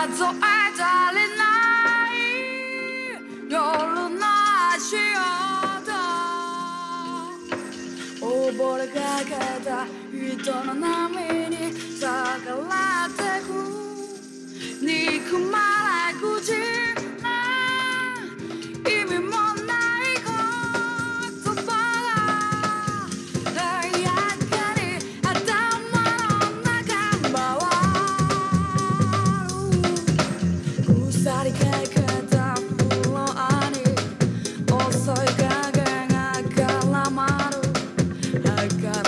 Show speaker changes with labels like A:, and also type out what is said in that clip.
A: 数え足りない夜の足音溺れかけた人の波に逆らってく憎まれ口な意味もない言葉がやかに頭の中回る腐りかけたフロアに遅い影が絡まる明か